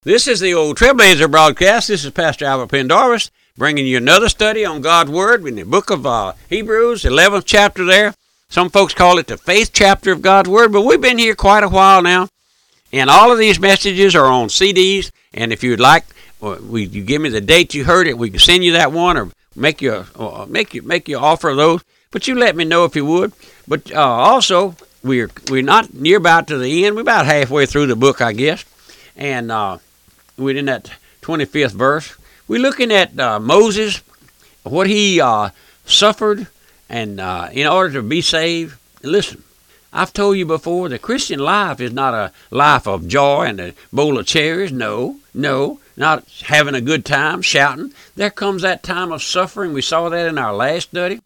This is the Old Trailblazer broadcast. This is Pastor Albert Pendarvis bringing you another study on God's Word in the book of Hebrews, 11th chapter there. Some folks call it the faith chapter of God's Word, but we've been here quite a while now, and all of these messages are on CDs, and if you'd like, you give me the date you heard it, we can send you that one or make you offer of those, but you let me know if you would. But also, we're not near about to the end. We're about halfway through the book, I guess, and we're in that 25th verse. We're looking at Moses, what he suffered, and in order to be saved. Listen, I've told you before, the Christian life is not a life of joy and a bowl of cherries. No, not having a good time, shouting. There comes that time of suffering. We saw that in our last study.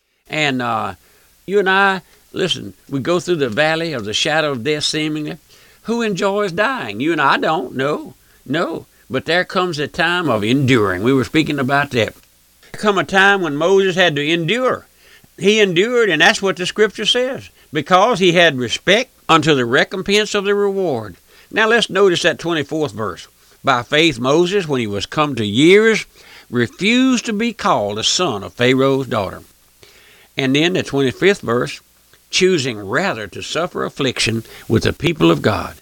And you and I, listen, we go through the valley of the shadow of death seemingly. Who enjoys dying? You and I don't. No, but there comes a time of enduring. We were speaking about that. There come a time when Moses had to endure. He endured, and that's what the Scripture says, because he had respect unto the recompense of the reward. Now let's notice that 24th verse. By faith Moses, when he was come to years, refused to be called a son of Pharaoh's daughter. And then the 25th verse, choosing rather to suffer affliction with the people of God.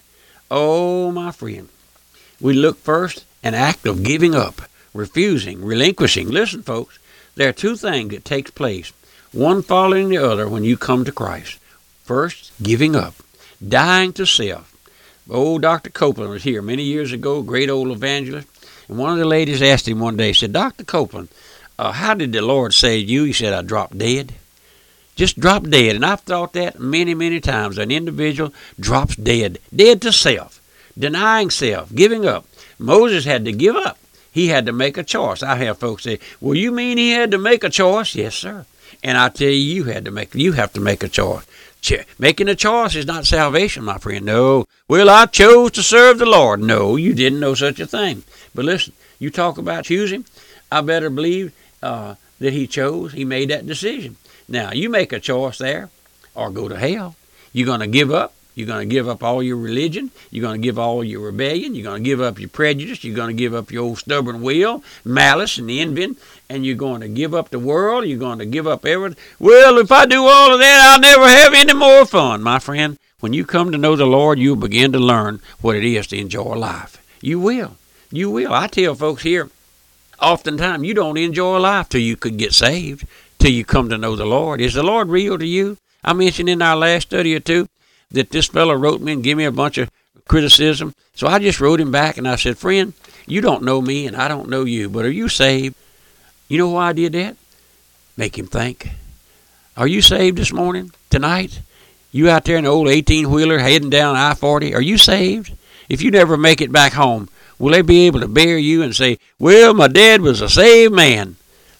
Oh, my friend. We look first an act of giving up, refusing, relinquishing. Listen, folks, there are two things that takes place, one following the other when you come to Christ. First, giving up, dying to self. Old Dr. Copeland was here many years ago, great old evangelist, and one of the ladies asked him one day, said, Dr. Copeland, how did the Lord save you? He said, I dropped dead. Just drop dead. And I've thought that many, many times. An individual drops dead to self. Denying self, giving up. Moses had to give up. He had to make a choice. I have folks say, well, you mean he had to make a choice? Yes, sir. And I tell you, you have to make a choice. Making a choice is not salvation, my friend. No. Well, I chose to serve the Lord. No, you didn't know such a thing. But listen, you talk about choosing. I better believe that he chose. He made that decision. Now, you make a choice there or go to hell. You're going to give up. You're going to give up all your religion. You're going to give all your rebellion. You're going to give up your prejudice. You're going to give up your old stubborn will, malice, and envy. And you're going to give up the world. You're going to give up everything. Well, if I do all of that, I'll never have any more fun. My friend, when you come to know the Lord, you'll begin to learn what it is to enjoy life. You will. You will. I tell folks here, oftentimes you don't enjoy life till you could get saved, till you come to know the Lord. Is the Lord real to you? I mentioned in our last study or two that this fellow wrote me and gave me a bunch of criticism. So I just wrote him back and I said, friend, you don't know me and I don't know you, but are you saved? You know why I did that? Make him think. Are you saved this morning, tonight? You out there in the old 18-wheeler heading down I-40, are you saved? If you never make it back home, will they be able to bear you and say, well, my dad was a saved man?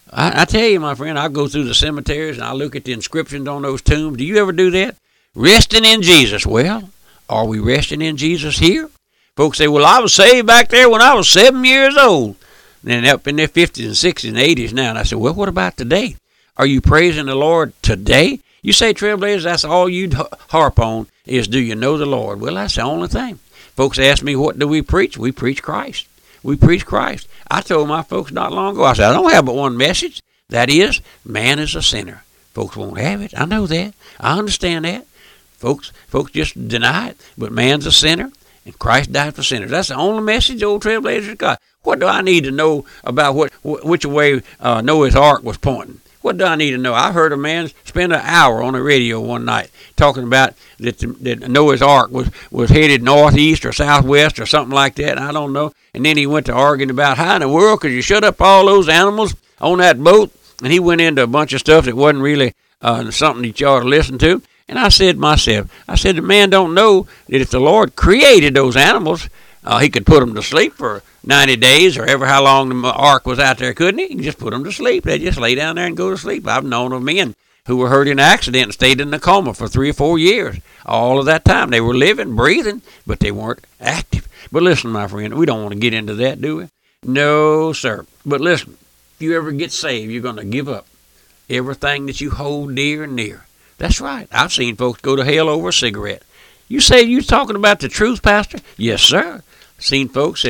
I tell you, my friend, I go through the cemeteries and I look at the inscriptions on those tombs. Do you ever do that? Resting in Jesus. Well, are we resting in Jesus here? Folks say, well, I was saved back there when I was 7 years old. And up in their 50s and 60s and 80s now. And I said, well, what about today? Are you praising the Lord today? You say, Trailblazers, that's all you'd harp on is, do you know the Lord? Well, that's the only thing. Folks ask me, what do we preach? We preach Christ. We preach Christ. I told my folks not long ago, I said, I don't have but one message. That is, man is a sinner. Folks won't have it. I know that. I understand that. Folks just deny it. But man's a sinner, and Christ died for sinners. That's the only message the old Trailblazers got. What do I need to know about which way Noah's Ark was pointing? What do I need to know? I heard a man spend an hour on the radio one night talking about that Noah's Ark was headed northeast or southwest or something like that. I don't know. And then he went to arguing about how in the world could you shut up all those animals on that boat? And he went into a bunch of stuff that wasn't really something that you ought to listen to. And I said to myself, the man don't know that if the Lord created those animals, he could put them to sleep for 90 days or ever how long the ark was out there, couldn't he? He could just put them to sleep. They just lay down there and go to sleep. I've known of men who were hurt in an accident and stayed in a coma for 3 or 4 years. All of that time they were living, breathing, but they weren't active. But listen, my friend, we don't want to get into that, do we? No, sir. But listen, if you ever get saved, you're going to give up everything that you hold dear and near. That's right. I've seen folks go to hell over a cigarette. You say you're talking about the truth, Pastor? Yes, sir. Seen folks that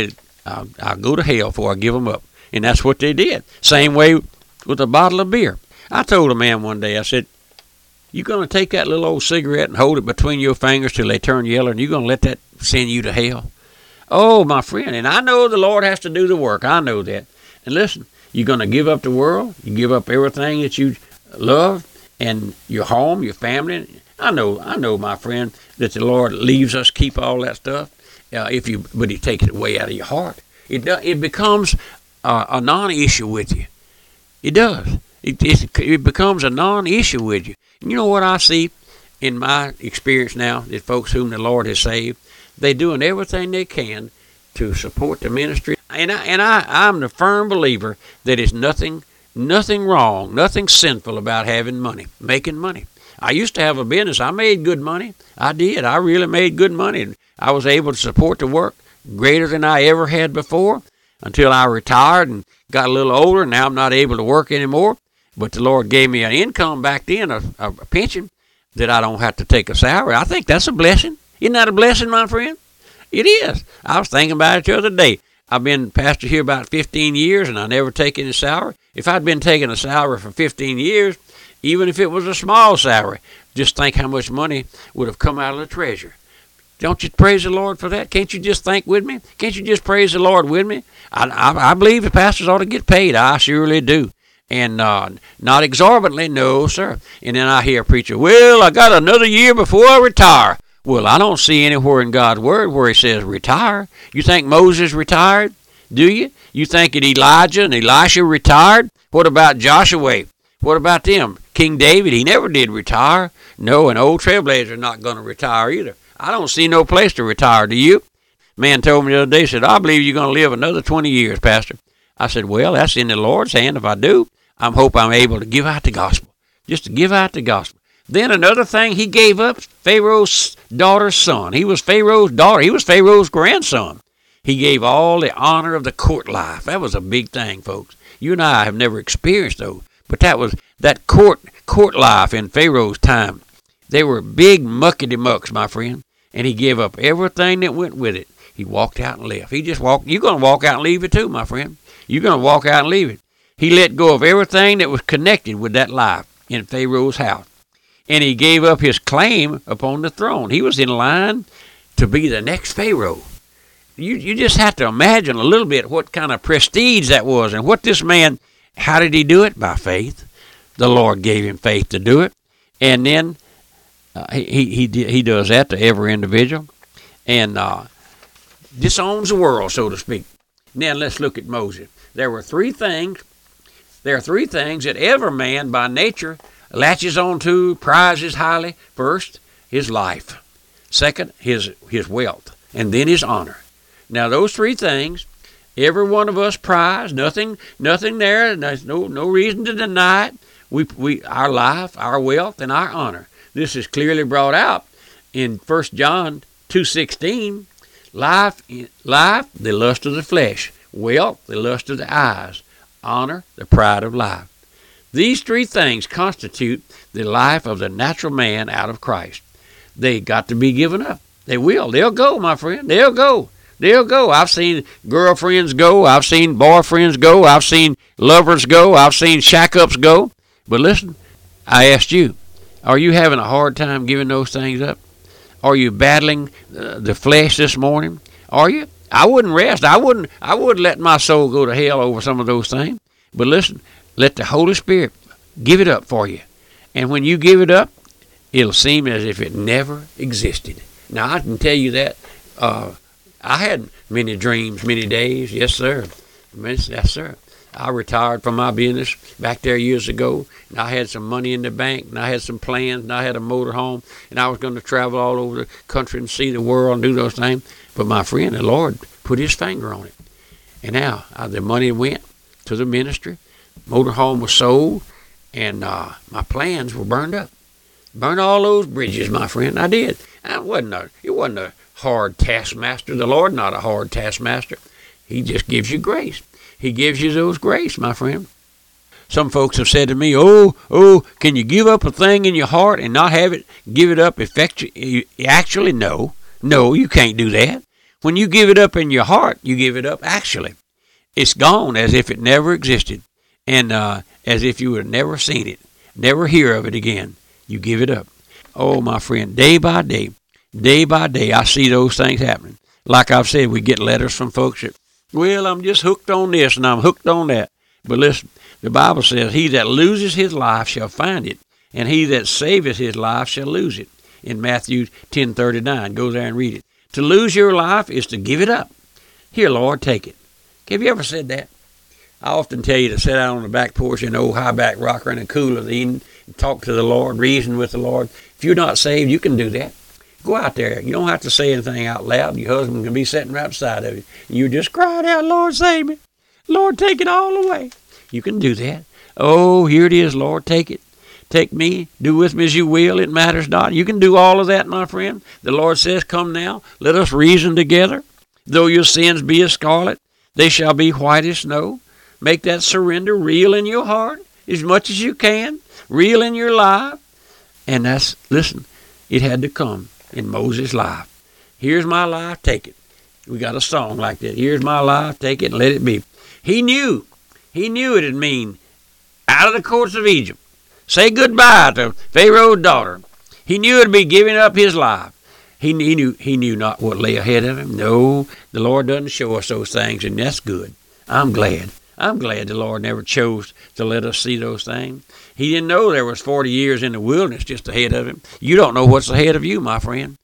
I'll go to hell before I give them up. And that's what they did. Same way with a bottle of beer. I told a man one day, I said, you going to take that little old cigarette and hold it between your fingers till they turn yellow, and you going to let that send you to hell? Oh, my friend, and I know the Lord has to do the work. I know that. And listen, you're going to give up the world. You give up everything that you love and your home, your family. I know, my friend, that the Lord leaves us keep all that stuff. But He takes it away out of your heart. It becomes a non-issue with you. It does. It becomes a non-issue with you. And you know what I see in my experience now, that folks whom the Lord has saved, they're doing everything they can to support the ministry. And I'm the firm believer that it's nothing wrong, nothing sinful about having money, making money. I used to have a business. I made good money. I did. I really made good money. I was able to support the work greater than I ever had before until I retired and got a little older. Now I'm not able to work anymore. But the Lord gave me an income back then, a pension, that I don't have to take a salary. I think that's a blessing. Isn't that a blessing, my friend? It is. I was thinking about it the other day. I've been pastor here about 15 years, and I never take any salary. If I'd been taking a salary for 15 years, even if it was a small salary, just think how much money would have come out of the treasure. Don't you praise the Lord for that? Can't you just think with me? Can't you just praise the Lord with me? I believe the pastors ought to get paid. I surely do. And not exorbitantly, no, sir. And then I hear a preacher, well, I got another year before I retire. Well, I don't see anywhere in God's Word where He says retire. You think Moses retired? Do you? You think that Elijah and Elisha retired? What about Joshua? What about them? King David, he never did retire. No, an old trailblazer not going to retire either. I don't see no place to retire, do you? Man told me the other day, said, I believe you're going to live another 20 years, Pastor. I said, well, that's in the Lord's hand. If I do, I hope I'm able to give out the gospel. Just to give out the gospel. Then another thing, he gave up Pharaoh's daughter's son. He was Pharaoh's daughter. He was Pharaoh's grandson. He gave all the honor of the court life. That was a big thing, folks. You and I have never experienced those. But that court life in Pharaoh's time. They were big muckety mucks, my friend. And he gave up everything that went with it. He walked out and left. He just walked. You're going to walk out and leave it too, my friend. You're going to walk out and leave it. He let go of everything that was connected with that life in Pharaoh's house. And he gave up his claim upon the throne. He was in line to be the next Pharaoh. You just have to imagine a little bit what kind of prestige that was. And what this man, how did he do it? By faith. The Lord gave him faith to do it. And then he does that to every individual. And disowns the world, so to speak. Now let's look at Moses. There are three things that every man by nature latches on to, prizes highly. First, his life. Second, his wealth. And then his honor. Now those three things, every one of us prize. Nothing there. There's no reason to deny it. We our life, our wealth, and our honor. This is clearly brought out in 1 John 2:16. Life, the lust of the flesh. Wealth, the lust of the eyes. Honor, the pride of life. These three things constitute the life of the natural man out of Christ. They got to be given up. They will. They'll go, my friend. They'll go. They'll go. I've seen girlfriends go. I've seen boyfriends go. I've seen lovers go. I've seen shack-ups go. But listen, I asked you, are you having a hard time giving those things up? Are you battling the flesh this morning? Are you? I wouldn't rest. I wouldn't let my soul go to hell over some of those things. But listen, let the Holy Spirit give it up for you. And when you give it up, it'll seem as if it never existed. Now, I can tell you that I had many dreams, many days. Yes, sir. Yes, sir. I retired from my business back there years ago, and I had some money in the bank, and I had some plans, and I had a motor home, and I was going to travel all over the country and see the world and do those things. But my friend, the Lord put His finger on it. And now the money went to the ministry, motor home was sold, and my plans were burned up. Burned all those bridges, my friend. I did. It wasn't a hard taskmaster. The Lord not a hard taskmaster. He just gives you grace. He gives you those grace, my friend. Some folks have said to me, can you give up a thing in your heart and not have it, give it up effectually? Actually, no, you can't do that. When you give it up in your heart, you give it up actually. It's gone as if it never existed, and as if you would have never seen it, never hear of it again. You give it up. Oh, my friend, day by day, I see those things happening. Like I've said, we get letters from folks that, well, I'm just hooked on this and I'm hooked on that. But listen, the Bible says, he that loses his life shall find it, and he that saveth his life shall lose it. In Matthew 10:39, go there and read it. To lose your life is to give it up. Here, Lord, take it. Have you ever said that? I often tell you to sit out on the back porch in an old high-back rocker in the cool of the evening and talk to the Lord, reason with the Lord. If you're not saved, you can do that. Go out there. You don't have to say anything out loud. Your husband can be sitting right beside of you. You just cry out, Lord, save me. Lord, take it all away. You can do that. Oh, here it is, Lord, take it. Take me, do with me as you will, it matters not. You can do all of that, my friend. The Lord says, come now, let us reason together. Though your sins be as scarlet, they shall be white as snow. Make that surrender real in your heart as much as you can, real in your life. And that's, listen, it had to come in Moses' life. Here's my life, take it. We got a song like that. Here's my life, take it and let it be. He knew it'd mean out of the courts of Egypt. Say goodbye to Pharaoh's daughter. He knew it'd be giving up his life. He knew not what lay ahead of him. No, the Lord doesn't show us those things, and that's good. I'm glad the Lord never chose to let us see those things. He didn't know there was 40 years in the wilderness just ahead of him. You don't know what's ahead of you, my friend.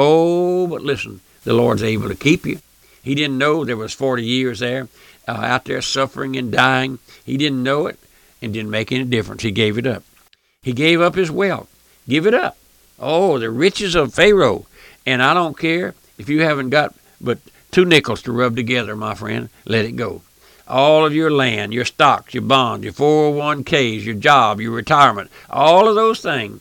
Oh, but listen, the Lord's able to keep you. He didn't know there was 40 years there out there suffering and dying. He didn't know it and didn't make any difference. He gave it up. He gave up his wealth. Give it up. Oh, the riches of Pharaoh. And I don't care if you haven't got but 2 nickels to rub together, my friend. Let it go. All of your land, your stocks, your bonds, your 401ks, your job, your retirement, all of those things,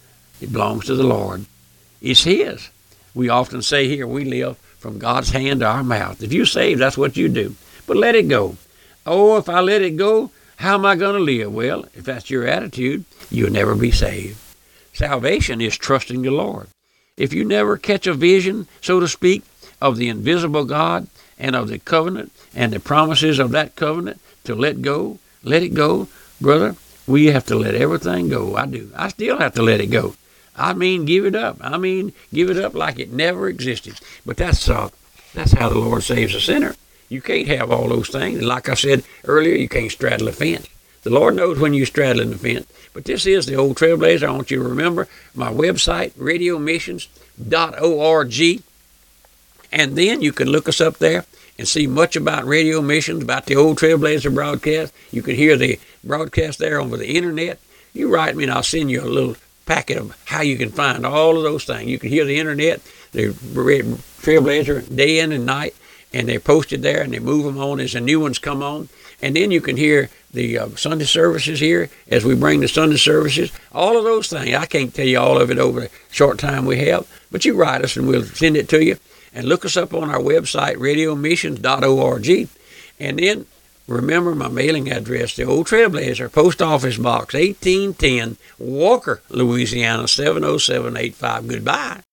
it belongs to the Lord. It's his. We often say here, we live from God's hand to our mouth. If you're saved, that's what you do. But let it go. Oh, if I let it go, how am I going to live? Well, if that's your attitude, you'll never be saved. Salvation is trusting the Lord. If you never catch a vision, so to speak, of the invisible God and of the covenant and the promises of that covenant to let it go, brother, we have to let everything go. I do. I still have to let it go. I mean, give it up. Give it up like it never existed. But that's how the Lord saves a sinner. You can't have all those things. And like I said earlier, you can't straddle a fence. The Lord knows when you're straddling the fence. But this is the Old Trailblazer. I want you to remember my website, radiomissions.org. And then you can look us up there and see much about Radio Missions, about the Old Trailblazer broadcast. You can hear the broadcast there over the internet. You write me and I'll send you a little packet of how you can find all of those things. You can hear the internet, the Trailblazer day in and night, and they're posted there and they move them on as the new ones come on. And then you can hear the Sunday services here as we bring the Sunday services. All of those things. I can't tell you all of it over the short time we have, but you write us and we'll send it to you. And look us up on our website, radiomissions.org. And then remember my mailing address, the Old Trailblazer, Post Office Box 1810, Walker, Louisiana 70785. Goodbye.